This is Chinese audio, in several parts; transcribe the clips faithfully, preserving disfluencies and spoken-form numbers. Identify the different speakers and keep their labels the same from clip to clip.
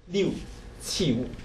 Speaker 1: 六七五。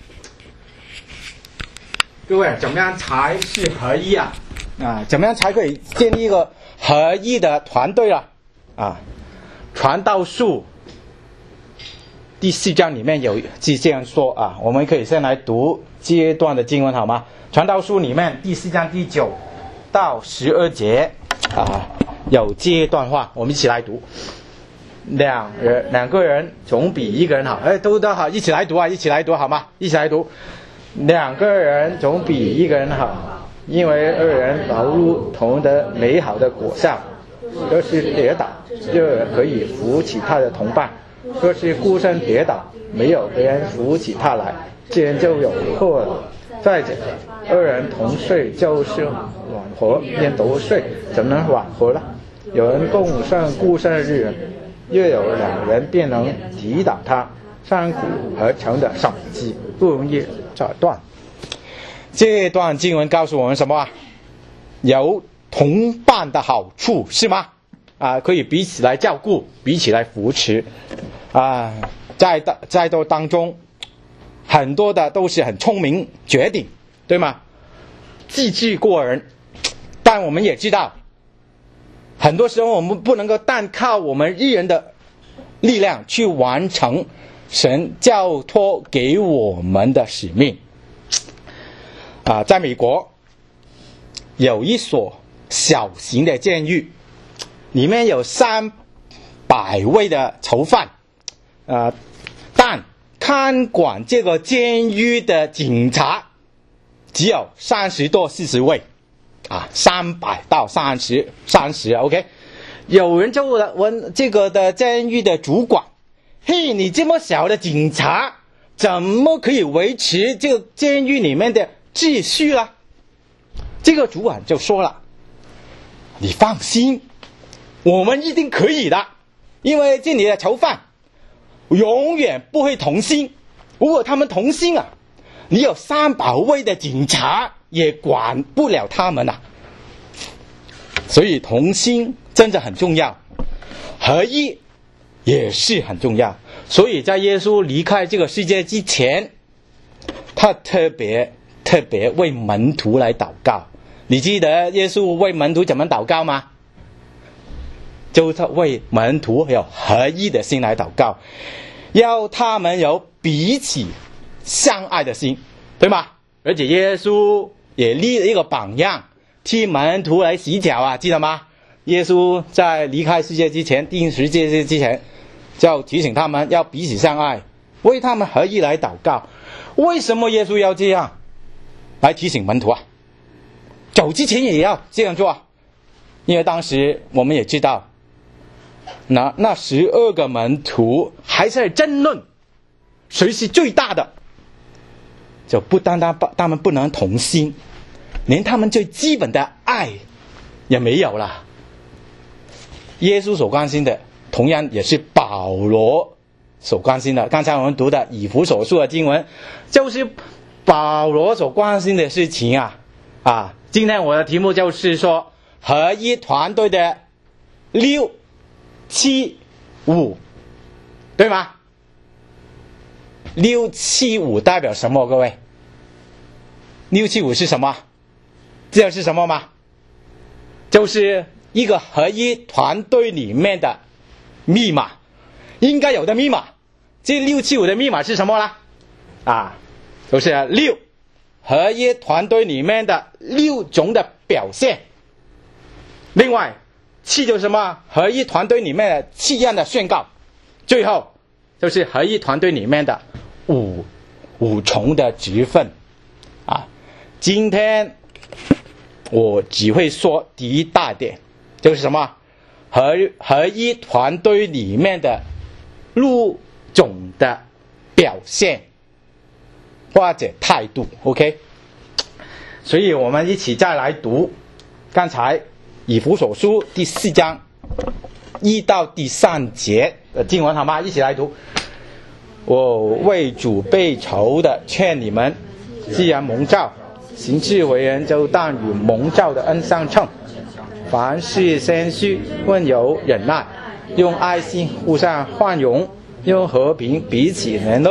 Speaker 1: 各位，怎么样才是合一啊？啊，怎么样才可以建立一个合一的团队啊？啊，传道书第四章里面有是这样说啊，我们可以先来读这段的经文好吗？传道书里面第四章第九到十二节啊，有这段话，我们一起来读。两人两个人总比一个人好，哎，都都好，一起来读啊，一起来读好吗？一起来读。两个人总比一个人好，因为二人劳碌同得美好的果效。若是跌倒，就可以扶起他的同伴；若是孤身跌倒，没有别人扶起他来，这人就有祸了。再者，二人同睡就是软和，一人独睡怎么能软和呢？有人共上孤身的日人，又有两人便能抵挡他。三股合成的绳子不容易折断。这段经文告诉我们什么啊？有同伴的好处是吗？啊，可以彼此来照顾，彼此来扶持啊。在在这当中，很多的都是很聪明绝顶，对吗？机智过人，但我们也知道，很多时候我们不能够单靠我们一人的力量去完成神交托给我们的使命啊。在美国有一所小型的监狱，里面有三百位的囚犯啊，但看管这个监狱的警察只有三十多四十位啊，三百到三十三十 OK。 有人就问这个的监狱的主管，嘿，你这么小的警察怎么可以维持这个监狱里面的秩序啦？这个主管就说了，你放心，我们一定可以的，因为这里的囚犯永远不会同心，如果他们同心啊，你有三百位的警察也管不了他们啊。所以同心真的很重要，合一也是很重要。所以在耶稣离开这个世界之前，他特别特别为门徒来祷告。你记得耶稣为门徒怎么祷告吗？就是为门徒有合一的心来祷告，要他们有彼此相爱的心，对吗？而且耶稣也立了一个榜样，替门徒来洗脚啊，记得吗？耶稣在离开世界之前，定十字架之前，就提醒他们要彼此相爱，为他们合一来祷告。为什么耶稣要这样来提醒门徒啊？走之前也要这样做啊，因为当时我们也知道，那那十二个门徒还在争论谁是最大的，就不单单他们不能同心，连他们最基本的爱也没有了。耶稣所关心的同样也是保罗所关心的。刚才我们读的以弗所书的经文就是保罗所关心的事情啊啊！今天我的题目就是说合一团队的六七五，对吗？六七五代表什么？各位，六七五是什么？知道是什么吗？就是一个合一团队里面的密码，应该有的密码。这六七五的密码是什么呢？啊，就是六，合一团队里面的六种的表现。另外，七就是什么？合一团队里面的七样的宣告。最后就是合一团队里面的五五重的职分。啊，今天我只会说第一大点，就是什么？合合一团队里面的六种的表现或者态度 ，OK？ 所以我们一起再来读刚才以弗所书第四章一到第三节的经文，好吗？一起来读。我为主被囚的劝你们，既然蒙召，行事为人就当与蒙召的恩相称。凡事谦虚，温柔忍耐，用爱心互相宽容，用和平彼此联络，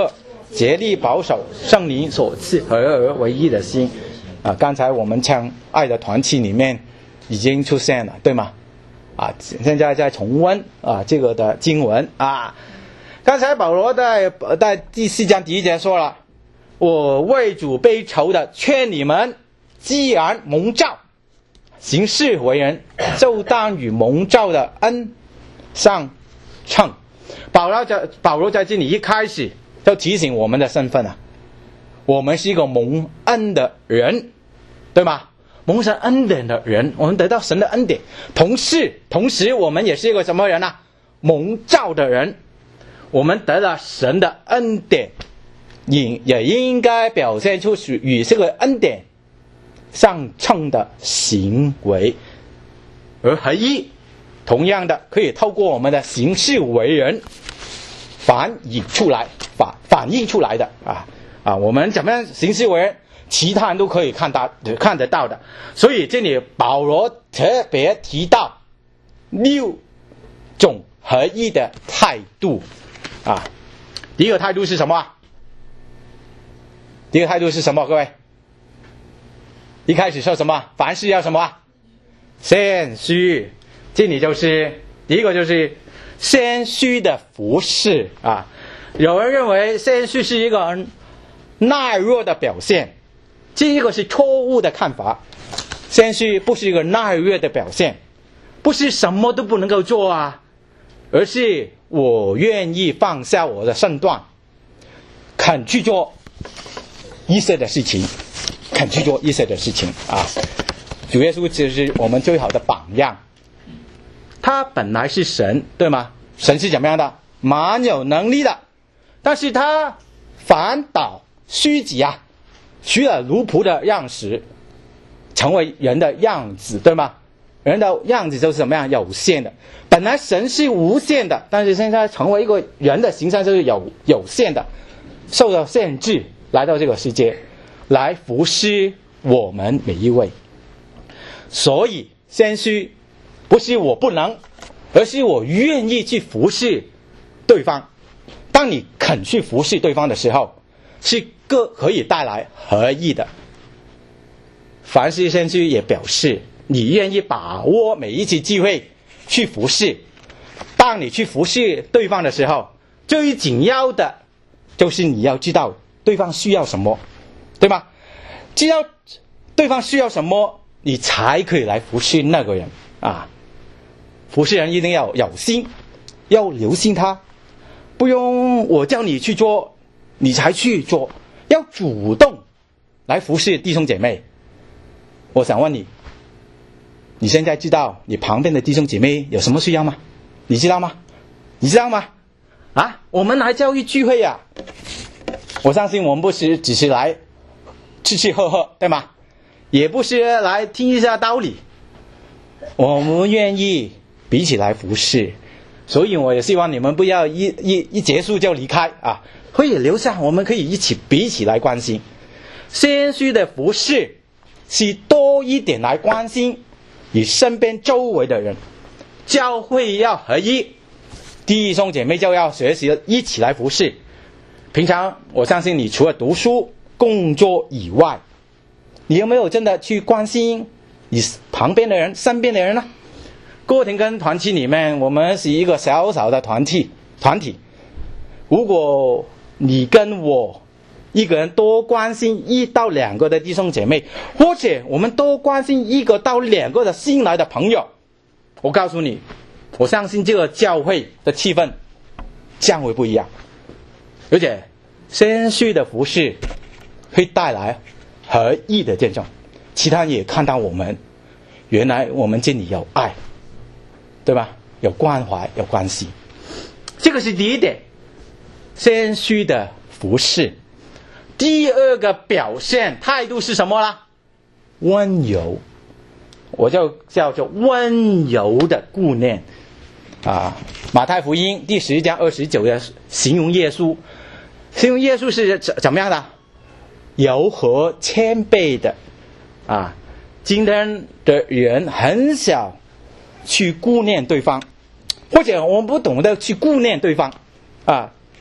Speaker 1: 竭力保守圣灵所赐合而为一的心。啊，刚才我们唱爱的团契里面已经出现了，对吗？啊，现在在重温啊这个的经文啊。刚才保罗在在第四章第一节说了，我为主悲愁的劝你们，既然蒙召行事为人，就当与蒙召的恩相称。保罗在保罗在这里一开始就提醒我们的身份啊，我们是一个蒙恩的人，对吗？蒙神恩典的人，我们得到神的恩典，同时同时我们也是一个什么人啊？蒙召的人，我们得到神的恩典，也也应该表现出与这个恩典相称的行为，而合一同样的可以透过我们的行事为人反映出来，反反映出来的啊啊，我们怎么样行事为人，其他人都可以看到看得到的。所以这里保罗特别提到六种合一的态度啊。第一个态度是什么？第一个态度是什么？各位，一开始说什么？凡事要什么？谦虚。这里就是第一个，就是谦虚的服侍啊。有人认为谦虚是一个懦弱的表现，这个是错误的看法。谦虚不是一个懦弱的表现，不是什么都不能够做啊，而是我愿意放下我的身段，肯去做一些的事情，肯去做一些的事情啊。主耶稣就是我们最好的榜样。他本来是神，对吗？神是怎么样的？蛮有能力的，但是他反倒虚己啊，取了奴仆的样式，成为人的样子，对吗？人的样子就是怎么样？有限的。本来神是无限的，但是现在成为一个人的形象就是有有限的，受到限制，来到这个世界，来服侍我们每一位。所以谦虚不是我不能，而是我愿意去服侍对方。当你肯去服侍对方的时候，是个可以带来合一的。凡事谦虚也表示你愿意把握每一次机会去服侍。当你去服侍对方的时候，最紧要的就是你要知道对方需要什么，对吗？知道对方需要什么，你才可以来服侍那个人啊。服侍人一定要有心，要留心他，不用我叫你去做你才去做，要主动来服侍弟兄姐妹。我想问你，你现在知道你旁边的弟兄姐妹有什么需要吗？你知道吗？你知道吗？啊，我们来教育聚会啊，我相信我们不是只是来吃吃喝喝，对吗？也不是来听一下道理，我们愿意彼此来服侍。所以我也希望你们不要一一一结束就离开啊，可以留下，我们可以一起彼此来关心。谦虚的服侍是多一点来关心你身边周围的人。教会要合一，弟兄姐妹就要学习一起来服侍。平常我相信你除了读书工作以外，你有没有真的去关心你旁边的人身边的人呢？过庭跟团体里面，我们是一个小小的团体团体，如果你跟我一个人多关心一到两个的弟兄姐妹，或者我们多关心一个到两个的新来的朋友，我告诉你，我相信这个教会的气氛将会不一样。而且谦虚的服侍会带来合一的见证，其他人也看到我们原来我们这里有爱，对吧？有关怀，有关系。这个是第一点，谦虚的服侍。第二个表现态度是什么啦？温柔，我就叫做温柔的顾念啊。马太福音第十章二十九节形容耶稣，形容耶稣是怎么样的？柔和谦卑的啊。今天的人很少去顾念对方，或者我们不懂得去顾念对方啊。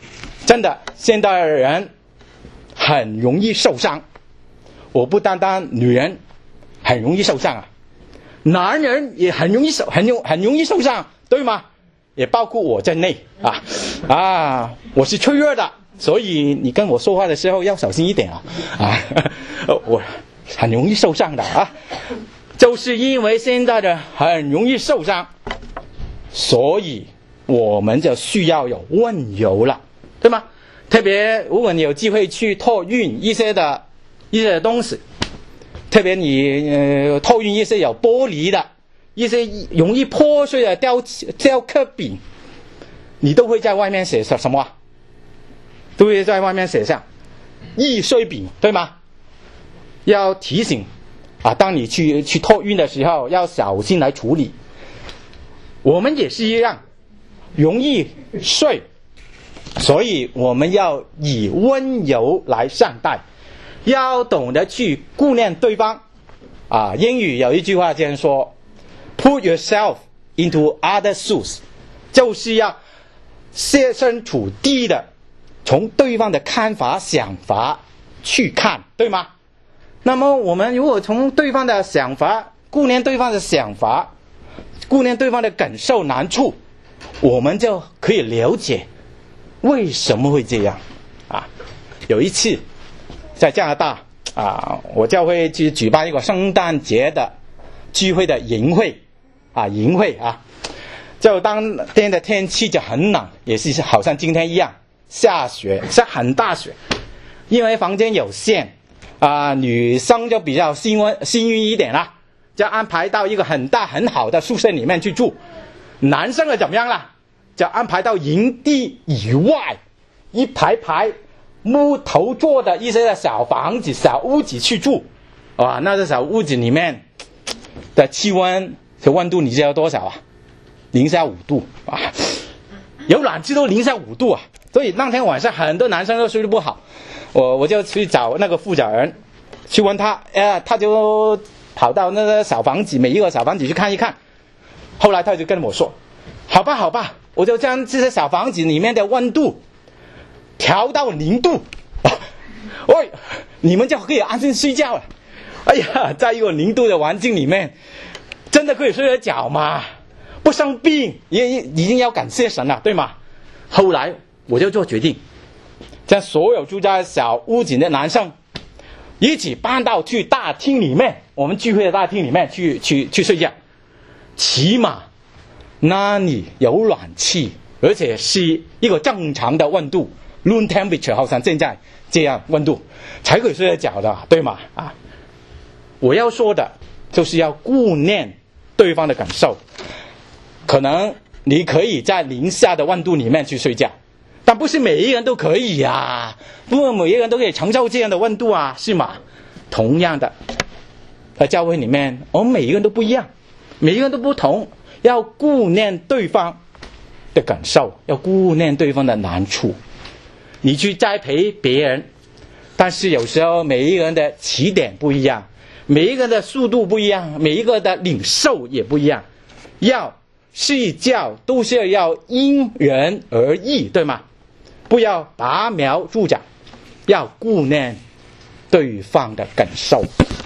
Speaker 1: 真的，现代人很容易受伤。我不单单女人很容易受伤啊，男人也很容易受很容很容易受伤，对吗？也包括我在内啊啊！我是脆弱的，所以你跟我说话的时候要小心一点啊啊！我很容易受伤的啊，就是因为现在的很容易受伤，所以我们就需要有温柔了，对吗？特别如果你有机会去托运一些的一些的东西，特别你呃托运一些有玻璃的。一些容易破碎的雕雕刻笔，你都会在外面写什么？都会在外面写上易碎笔，对吗？要提醒啊，当你去去托运的时候，要小心来处理。我们也是一样，容易碎，所以我们要以温柔来善待，要懂得去顾念对方。啊，英语有一句话这样说。Put yourself into other shoes， 就是要设身处地的从对方的看法、想法去看，对吗？那么我们如果从对方的想法、顾念对方的想法、顾念对方的感受、难处，我们就可以了解为什么会这样啊。有一次在加拿大啊，我教会去举办一个圣诞节的聚会的营会。啊，营会啊，就当天的天气就很冷，也是好像今天一样下雪，下很大雪。因为房间有限，啊、呃，女生就比较幸运幸运一点啦，就安排到一个很大很好的宿舍里面去住。男生的怎么样啦？就安排到营地以外一排排木头做的一些小房子、小屋子去住。哇，那个小屋子里面的气温。这温度你知道多少啊？零下五度啊！有暖气都零下五度啊！所以那天晚上很多男生都睡得不好。我我就去找那个负责人，去问他，呃，他就跑到那个小房子，每一个小房子去看一看。后来他就跟我说：“好吧，好吧，我就将这些小房子里面的温度调到零度，喂，你们就可以安心睡觉了。”哎呀，在一个零度的环境里面。真的可以睡得着吗？不生病也已经要感谢神了，对吗？后来我就做决定，将所有住在小屋子的男生一起搬到去大厅里面，我们聚会的大厅里面去去去睡觉。起码那里有暖气，而且是一个正常的温度 ，room temperature， 好像现在这样温度才可以睡得着的，对吗？啊，我要说的就是要顾念对方的感受。可能你可以在零下的温度里面去睡觉，但不是每一个人都可以呀、啊，不是每一个人都可以承受这样的温度啊，是吗？同样的，在教会里面，我们每一个人都不一样，每一个人都不同，要顾念对方的感受，要顾念对方的难处。你去栽培别人，但是有时候每一个人的起点不一样。每一个的速度不一样，每一个的领受也不一样，要睡觉都是要因人而异，对吗？不要拔苗助长，要顾念对方的感受。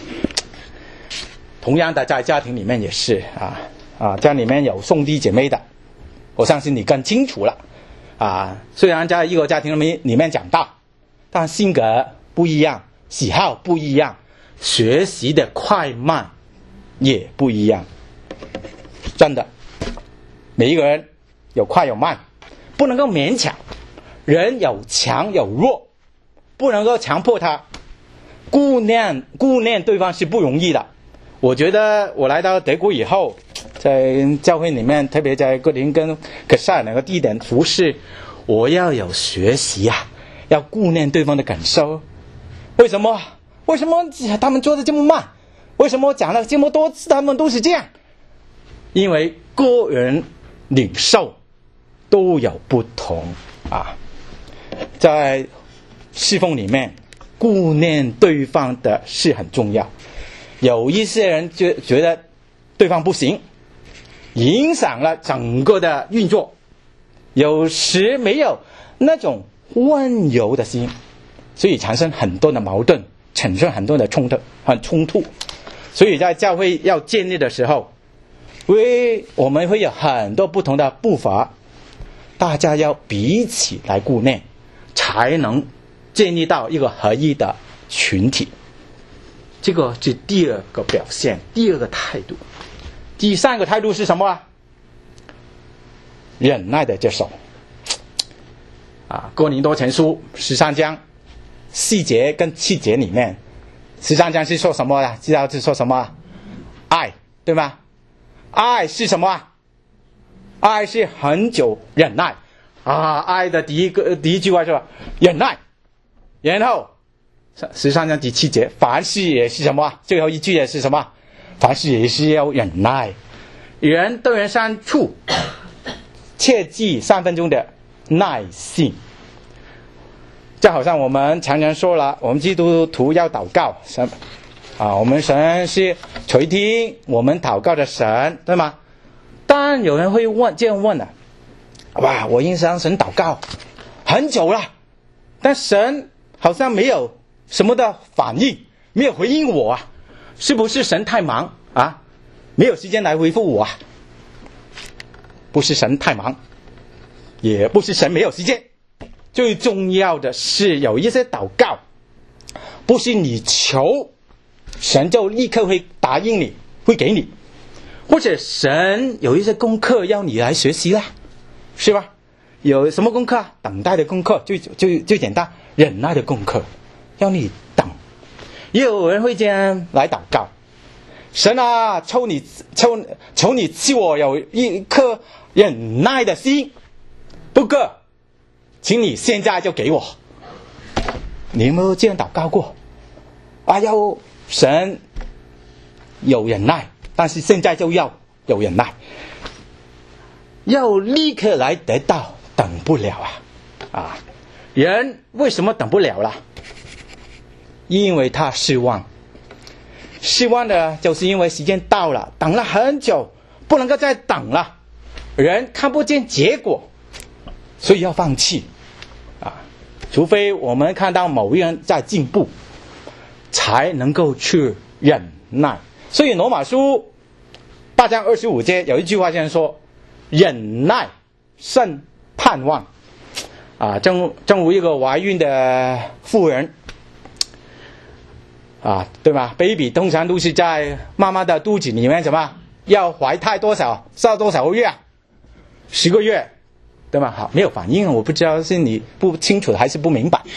Speaker 1: 同样的，在家庭里面也是啊啊，家里面有兄弟姐妹的，我相信你更清楚了啊。虽然在一个家庭里面里面长大，但性格不一样，喜好不一样。学习的快慢也不一样，真的，每一个人有快有慢，不能够勉强。人有强有弱，不能够强迫他。顾念顾念对方是不容易的。我觉得我来到德国以后，在教会里面，特别在哥林跟可塞尔两个地点服侍，我要有学习啊，要顾念对方的感受。为什么？为什么他们做的这么慢？为什么讲了这么多次他们都是这样？因为个人领受都有不同啊。在侍奉里面，顾念对方的是很重要。有一些人觉觉得对方不行，影响了整个的运作。有时没有那种温柔的心，所以产生很多的矛盾，产生很多的冲突，很冲突。所以在教会要建立的时候，为我们会有很多不同的步伐，大家要彼此来顾念，才能建立到一个合一的群体。这个是第二个表现，第二个态度。第三个态度是什么啊？忍耐的接受。啊，哥林多前书十三章四节跟七节里面，十三章是说什么啊？知道是说什么啊？爱，对吗？爱是什么啊？爱是很久忍耐啊！爱的第一个第一句话是忍耐，然后十三章第七节，凡事也是什么啊？最后一句也是什么？凡事也是要忍耐。人对人相处，切记三分钟的耐性。就好像我们常常说了，我们基督徒要祷告，神啊，我们神是垂听我们祷告的神，对吗？当然有人会问这样问了，哇，我应向神祷告很久了，但神好像没有什么的反应，没有回应我啊，是不是神太忙啊？没有时间来回复我啊？不是神太忙，也不是神没有时间。最重要的是有一些祷告，不是你求神就立刻会答应你，会给你，或者神有一些功课要你来学习啦，是吧？有什么功课啊？等待的功课，最最最简单，忍耐的功课，要你等。也有人会这样来祷告，神啊，求你求求你赐我有一颗忍耐的心，不过请你现在就给我。你有没有这样祷告过啊？要神有忍耐，但是现在就要有忍耐，要立刻来得到，等不了啊！啊，人为什么等不了啦？因为他失望，失望的就是因为时间到了，等了很久，不能够再等了，人看不见结果，所以要放弃啊！除非我们看到某一人在进步，才能够去忍耐。所以罗马书八章二十五节有一句话这样说：忍耐胜盼望。啊，正正如一个怀孕的妇人啊，对吧 ？baby 通常都是在妈妈的肚子里面什么？要怀胎多少？到多少个月啊？十个月，对吗？好，没有反应，我不知道是你不清楚还是不明白。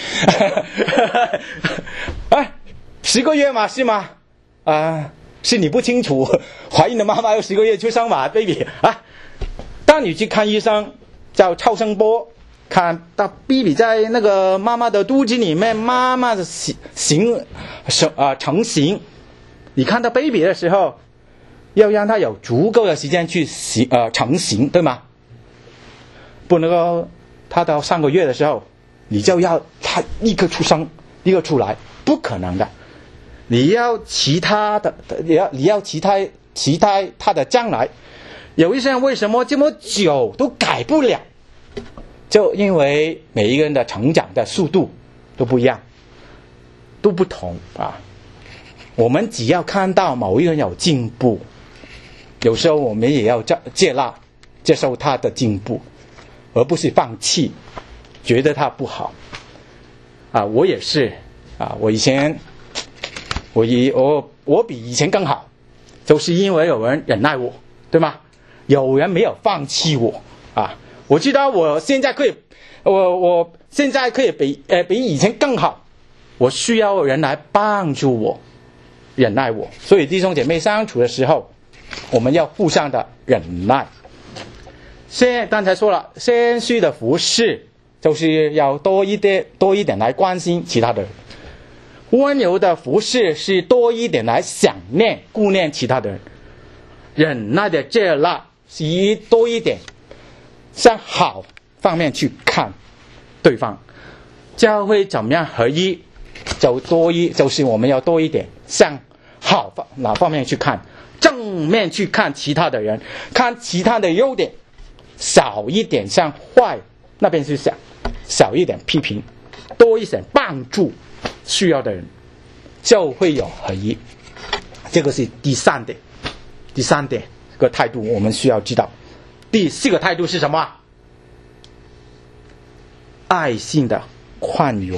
Speaker 1: 哎，十个月嘛，是吗？啊、呃，是你不清楚，怀孕的妈妈要十个月出生嘛 ，baby 啊。当你去看医生，叫超声波，看到 baby 在那个妈妈的肚子里面，妈妈的形形呃成型。你看到 baby 的时候，要让他有足够的时间去形呃成型，对吗？不能够他到上个月的时候，你就要他立刻出生，立刻出来，不可能的。你要其他的，你要你要其他其他他的将来。有一些人为什么这么久都改不了？就因为每一个人的成长的速度都不一样，都不同啊。我们只要看到某一个人有进步，有时候我们也要接纳、接受他的进步，而不是放弃，觉得他不好。啊，我也是啊，我以前，我以我我比以前更好，就是因为有人忍耐我，对吗？有人没有放弃我啊！我知道我现在可以，我我现在可以比呃比以前更好，我需要人来帮助我，忍耐我。所以弟兄姐妹相处的时候，我们要互相的忍耐。先刚才说了，谦虚的服侍就是要多一点多一点来关心其他的人，温柔的服侍是多一点来想念顾念其他的人，忍耐的接纳是多一点向好方面去看对方。教会怎么样合一，就多一就是我们要多一点向好方哪方面去看，正面去看其他的人，看其他的优点，少一点向坏那边去想。 少一点批评，多一点帮助需要的人，就会有合一。这个是第三点，第三点个态度我们需要知道。第四个态度是什么？爱心的宽容。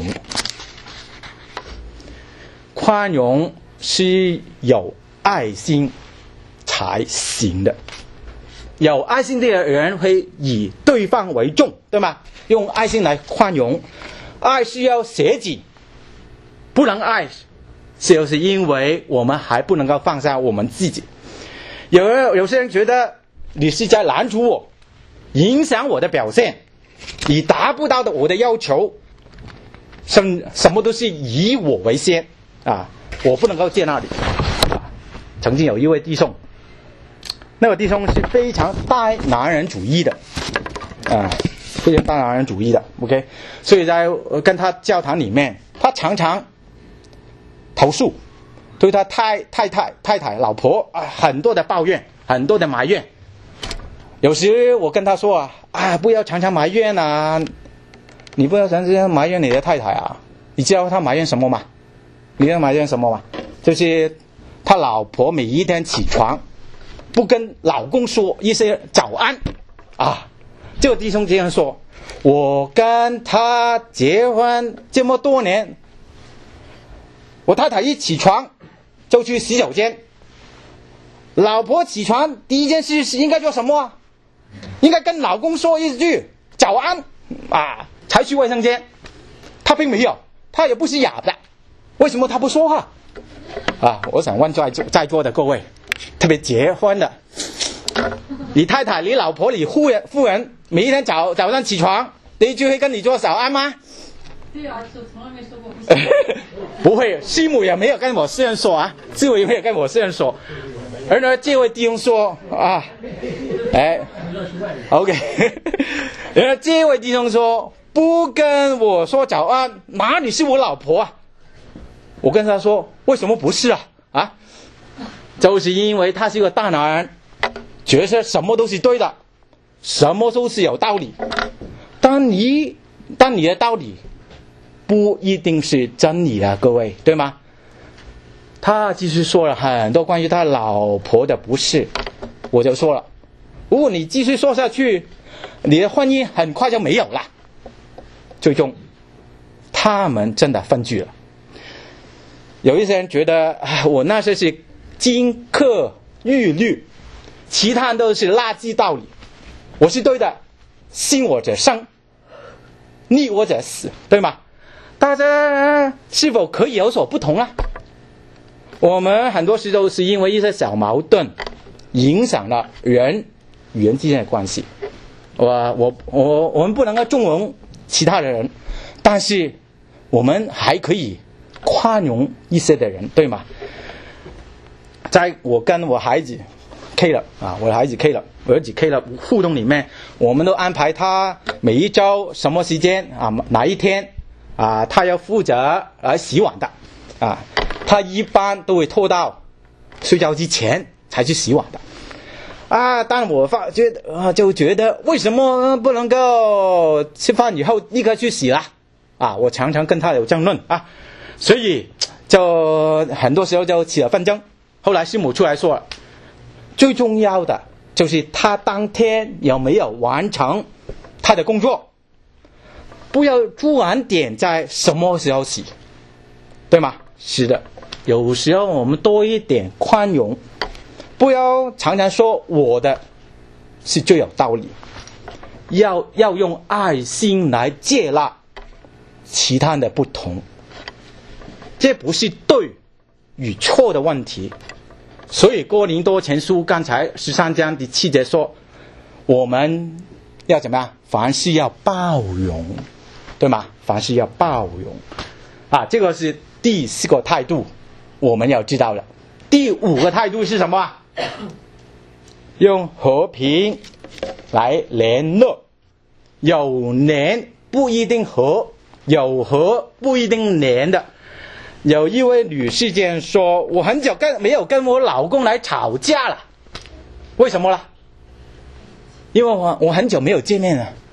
Speaker 1: 宽容是有爱心才行的。有爱心的人会以对方为重，对吗？用爱心来宽容。爱是要舍己，不能爱就是因为我们还不能够放下我们自己。有人有些人觉得你是在拦阻我，影响我的表现，你达不到的我的要求，什什么都是以我为先啊，我不能够接纳你啊。曾经有一位弟兄，那个弟兄是非常大男人主义的啊，非常大男人主义的 OK， 所以在跟他交谈里面，他常常投诉，对他太太太太太老婆啊很多的抱怨，很多的埋怨。有时我跟他说啊，啊不要常常埋怨啊，你不要常常埋怨你的太太啊。你知道他埋怨什么吗？你知道埋怨什么吗？就是他老婆每一天起床不跟老公说一些早安啊。这个弟兄这样说，我跟他结婚这么多年，我太太一起床就去洗手间，老婆起床第一件事是应该做什么啊？应该跟老公说一句早安啊，才去卫生间。他并没有，他也不是哑的，为什么他不说话啊？我想问在座在座的各位，特别结婚的，你太太、你老婆、你夫人夫人每一天早早上起床第一句会跟你说早安吗？
Speaker 2: 对啊，从来没说过。
Speaker 1: 不会，师母也没有跟我私人说啊，师母也没有跟我私人说。而呢，这位弟兄说啊，哎 ，OK， 然后这位弟兄说不跟我说早安，哪里是我老婆啊？我跟他说为什么不是啊？啊，就是因为他是个大男人，觉得什么都是对的，什么都是有道理。但你但你的道理不一定是真理的，各位，对吗？他继续说了很多关于他老婆的不是，我就说了，如果你继续说下去，你的婚姻很快就没有了。最终他们真的分居了。有一些人觉得我那些是金科玉律，其他都是垃圾道理，我是对的，信我者生，逆我者死，对吗？大家是否可以有所不同啊？我们很多时候是因为一些小矛盾影响了人与人之间的关系。我我我我们不能够纵容其他的人，但是我们还可以宽容一些的人，对吗？在我跟我孩子 K 了啊，我的孩子 K 了，我儿子 K 了互动里面，我们都安排他每一周什么时间啊，哪一天啊，他要负责来洗碗的啊。他一般都会拖到睡觉之前才去洗碗的啊。但我发觉得啊，就觉得为什么不能够吃饭以后立刻去洗啦？啊，我常常跟他有争论啊，所以就很多时候就起了纷争。后来师母出来说了，最重要的就是他当天有没有完成他的工作，不要突然点在什么时候洗，对吗？是的，有时候我们多一点宽容，不要常常说我的是最有道理，要要用爱心来接纳其他的不同。这不是对与错的问题。所以哥林多前书刚才十三章第七节说，我们要怎么样？凡事要包容，对吗？凡事要包容啊，这个是第四个态度，我们要知道的。第五个态度是什么？用和平来联络。有联不一定和，有和不一定联的。有一位女士这样说，我很久跟没有跟我老公来吵架了。为什么了？因为我我很久没有见面了，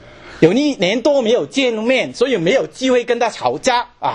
Speaker 1: 有一年多没有见面，所以没有机会跟他吵架啊。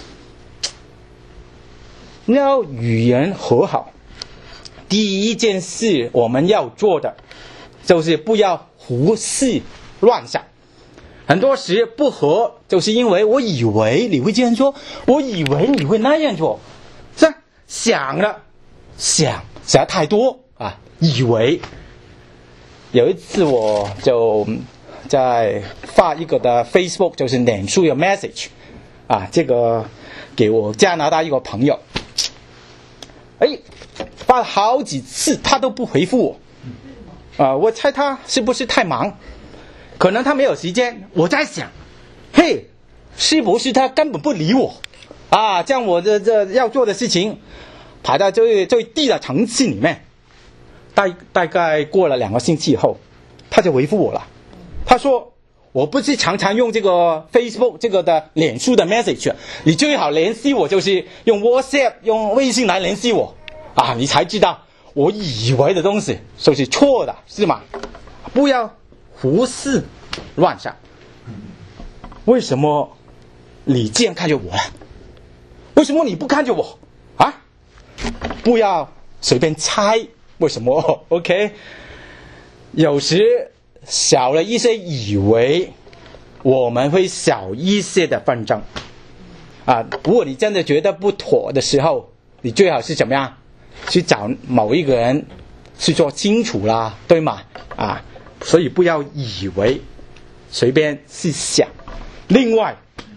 Speaker 1: 要与人和好，第一件事我们要做的就是不要胡思乱想。很多时不和，就是因为我以为你会这样做，我以为你会那样做，是吧？想了，想想太多啊，以为。有一次我就在发一个的 Facebook， 就是脸书的 message， 啊，这个给我加拿大一个朋友，哎，发了好几次他都不回复我，啊，我猜他是不是太忙？可能他没有时间。我在想，嘿，是不是他根本不理我啊？将我的这要做的事情排在最最低的层次里面。大大概过了两个星期以后，他就回复我了。他说：“我不是常常用这个 Facebook 这个的脸书的 message， 你最好联系我就是用 WhatsApp 用微信来联系我啊，你才知道我以为的东西就是错的，是吗？不要胡思乱想。为什么你这样看着我？为什么你不看着我啊？不要随便猜为什么 OK。 有时少了一些以为，我们会少一些的纷争啊。如果你真的觉得不妥的时候，你最好是怎么样去找某一个人去做清楚啦，对吗？啊，所以不要以为，随便去想。另外，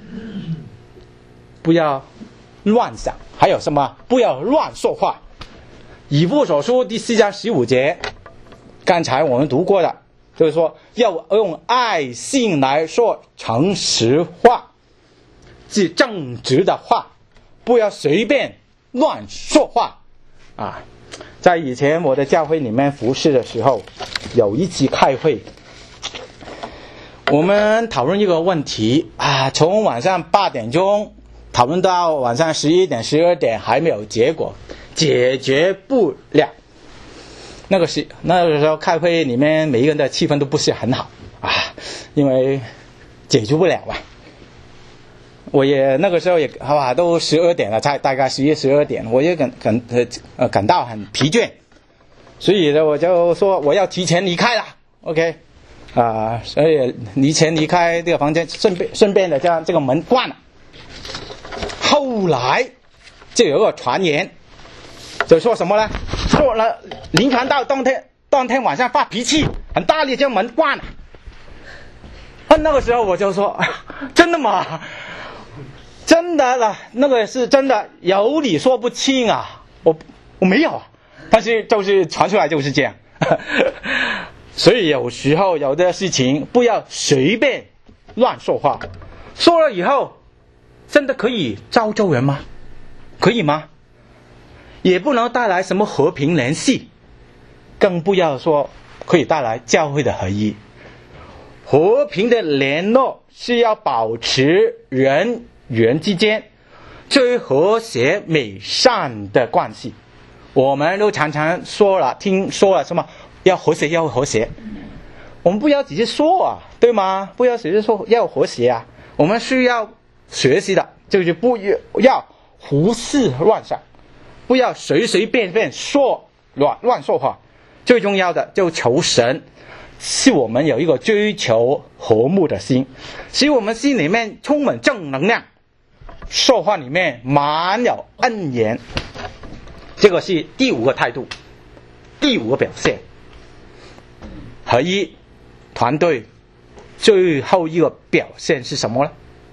Speaker 1: 不要乱想，还有什么？不要乱说话。以弗所书第四章十五节，刚才我们读过的，就是说要用爱心来说诚实话，是正直的话，不要随便乱说话啊。在以前我的教会里面服侍的时候，有一次开会，我们讨论一个问题啊，从晚上八点钟讨论到晚上十一点、十二点还没有结果，解决不了。那个时那个时候开会里面每一个人的气氛都不是很好啊，因为解决不了啊。我也那个时候也好吧，都十二点了，才大概十一十二点，我也感感呃感到很疲倦，所以呢我就说我要提前离开了 ，OK， 啊、呃，所以提前离开这个房间，顺便顺便的将这个门关了。后来就有一个传言，就说什么呢？说了林传道当天当天晚上发脾气，很大力将门关了。啊，那个时候我就说，真的吗？真的了，那个是真的，有理说不清啊，我我没有啊，但是就是传出来就是这样。所以有时候有的事情不要随便乱说话，说了以后真的可以造就人吗？可以吗？也不能带来什么和平联系，更不要说可以带来教会的合一。和平的联络是要保持人与人之间最和谐美善的关系。我们都常常说了，听说了什么要和谐要和谐，我们不要只是说啊，对吗？不要只是说要和谐啊，我们需要学习的就是不要胡思乱想，不要随随便便说乱乱说话。最重要的就求神是我们有一个追求和睦的心，使我们心里面充满正能量，说话里面满有恩言。这个是第五个态度，第五个表现。合一团队最后一个表现是什么呢？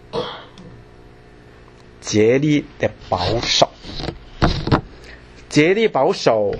Speaker 1: 竭力的保守。竭力保守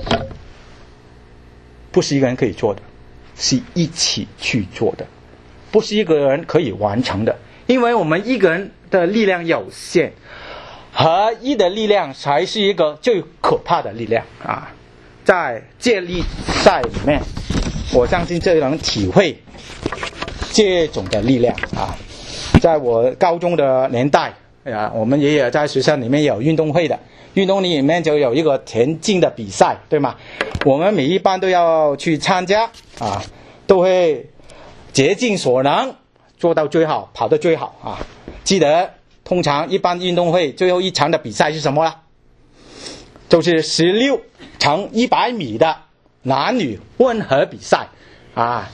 Speaker 1: 不是一个人可以做的，是一起去做的，不是一个人可以完成的，因为我们一个人的力量有限，合一的力量才是一个最可怕的力量啊！在接力赛里面，我相信这能体会这种的力量啊！在我高中的年代啊，我们也有在学校里面有运动会的，运动里面就有一个田径的比赛，对吗？我们每一班都要去参加啊，都会竭尽所能做到最好，跑得最好啊！记得通常一般运动会最后一场的比赛是什么呢？就是十六乘一百米的男女混合比赛啊！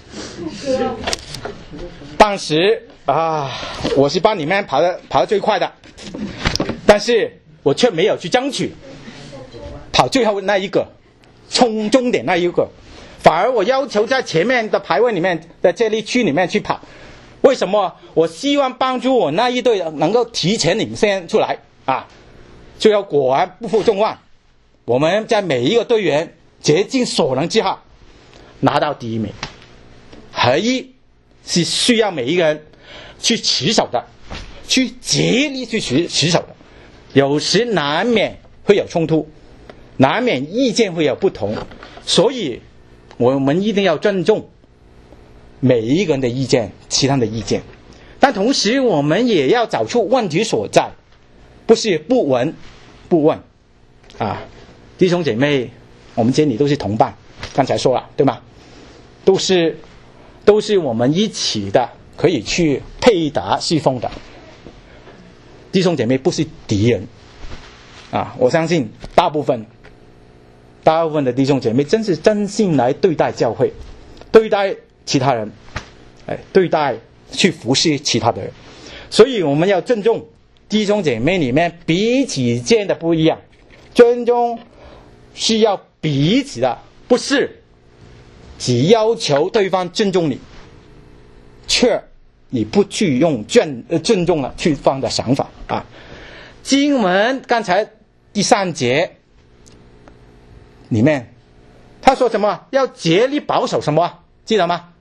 Speaker 1: 当时啊，我是班里面跑得跑得最快的，但是我却没有去争取跑最后那一个，冲终点那一个，反而我要求在前面的排位里面的接力区里面去跑。为什么？我希望帮助我那一队能够提前领先出来啊！最后果然不负众望，我们在每一个队员竭尽所能之下拿到第一名。合一是需要每一个人去持守的，去竭力去持持守的。有时难免会有冲突，难免意见会有不同，所以我们一定要尊重每一个人的意见，其他的意见，但同时我们也要找出问题所在，不是不闻不问啊！弟兄姐妹，我们这里都是同伴，刚才说了对吗？都是都是我们一起的，可以去配搭侍奉的弟兄姐妹，不是敌人啊！我相信大部分大部分的弟兄姐妹真是真心来对待教会，对待其他人，哎，对待去服侍其他的人，所以我们要尊重弟兄姐妹里面彼此间的不一样，尊重是要彼此的，不是只要求对方尊重你，却你不去用尊呃尊重了对方的想法啊。经文刚才第三节里面，他说什么？要竭力保守什么？记得吗？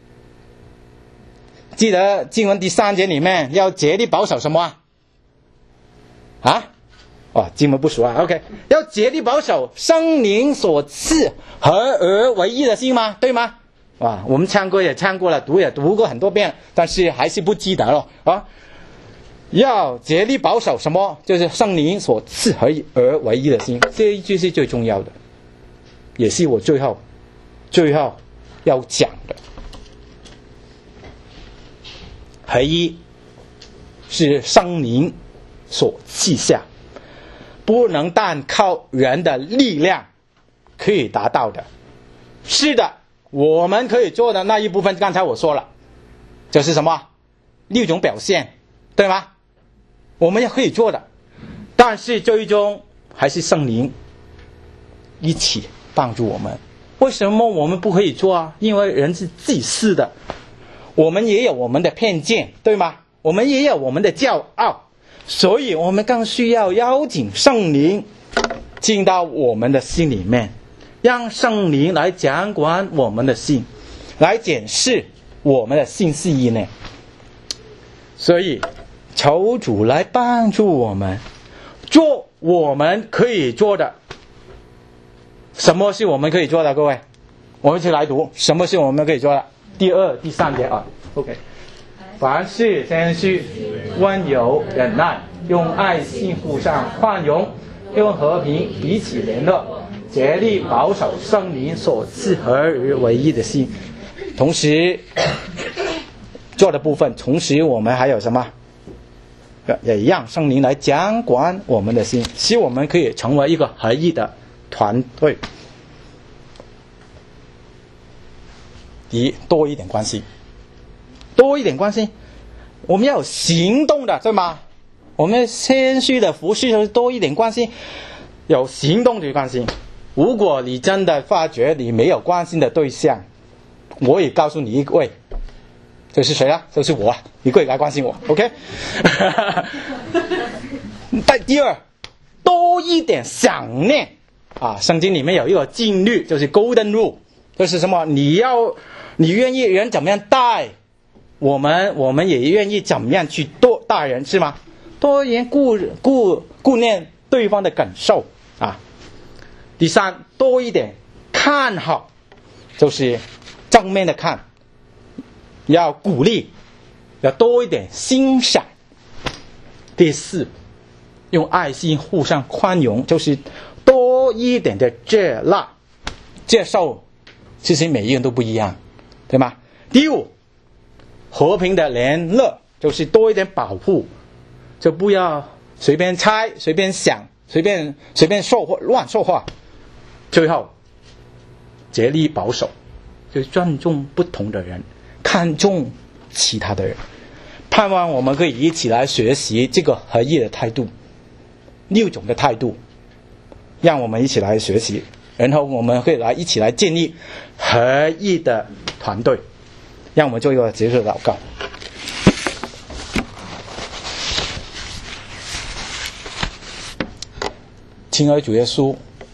Speaker 1: 记得经文第三节里面要竭力保守什么啊？啊？哦，经文不熟啊。OK， 要竭力保守圣灵所赐合而为一的心吗？对吗？啊，我们唱歌也唱过了，读也读过很多遍，但是还是不记得了啊。要竭力保守什么？就是圣灵所赐合而为一的心，这一句是最重要的，也是我最后最后要讲的。合一是圣灵所赐下，不能单靠人的力量可以达到的。是的，我们可以做的那一部分，刚才我说了，就是什么？六种表现，对吗？我们也可以做的，但是最终还是圣灵一起帮助我们。为什么我们不可以做啊？因为人是自私的，我们也有我们的偏见，对吗？我们也有我们的骄傲，所以我们更需要邀请圣灵进到我们的心里面，让圣灵来掌管我们的心，来检视我们的心思意念。所以求主来帮助我们做我们可以做的。什么是我们可以做的？各位，我们一起来读什么是我们可以做的。第二、第三节啊 ，OK。凡事谦虚、温柔、忍耐，用爱心互相宽容，用和平彼此联络，竭力保守圣灵所赐合而为一的心。同时做的部分，同时我们还有什么？也让圣灵来掌管我们的心，使我们可以成为一个合一的团队。第一，多一点关系，多一点关系，我们要有行动的，对吗？我们谦虚的服侍，多一点关系，有行动的关系。如果你真的发觉你没有关心的对象，我也告诉你一位，这是谁啊？就是我，你可以来关心我 ，OK？ 第二，多一点想念啊！圣经里面有一个禁律，就是 Golden Rule， 就是什么？你要你愿意人怎么样待我们，我们也愿意怎么样去多待人，是吗？多一点顾顾顾念对方的感受啊。第三，多一点看好，就是正面的看，要鼓励，要多一点欣赏。第四，用爱心互相宽容，就是多一点的接纳接受，其实每一个人都不一样，对吗？第五， 和平的联络，就是多一点保护，就不要随便猜、随便想、随便随便说话、乱说话。最后，竭力保守，就尊重不同的人，看重其他的人。盼望我们可以一起来学习这个合一的态度，六种的态度，让我们一起来学习，然后我们可以来一起来建立合一的团队。让我们做一个结束的祷告。亲爱的主耶稣，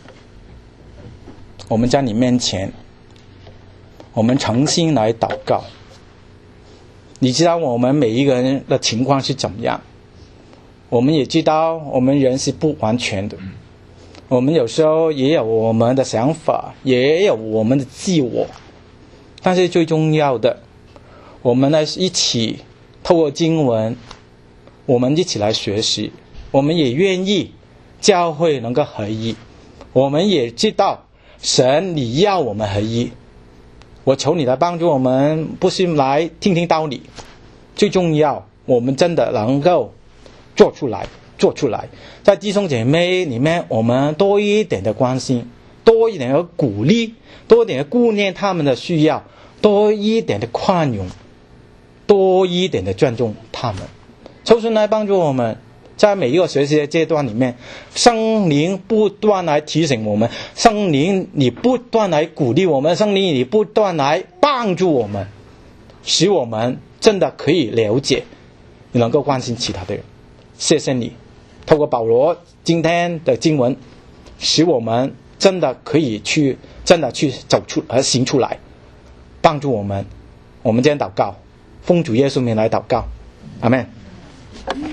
Speaker 1: 我们在你面前，我们诚心来祷告。你知道我们每一个人的情况是怎么样，我们也知道我们人是不完全的，我们有时候也有我们的想法，也有我们的自我，但是最重要的，我们来一起透过经文，我们一起来学习，我们也愿意教会能够合一，我们也知道神你要我们合一。我求你来帮助我们，不是来听听道理，最重要我们真的能够做出来做出来。在弟兄姐妹里面，我们多一点的关心，多一点的鼓励，多一点的顾念他们的需要，多一点的宽容，多一点的尊重他们。求神来帮助我们，在每一个学习的阶段里面，圣灵不断来提醒我们，圣灵你不断来鼓励我们，圣灵你不断来帮助我们，使我们真的可以了解，你能够关心其他的人。谢谢你透过保罗今天的经文，使我们真的可以去真的去走出而行出来，帮助我们。我们今天祷告，奉主耶稣名来祷告，阿们。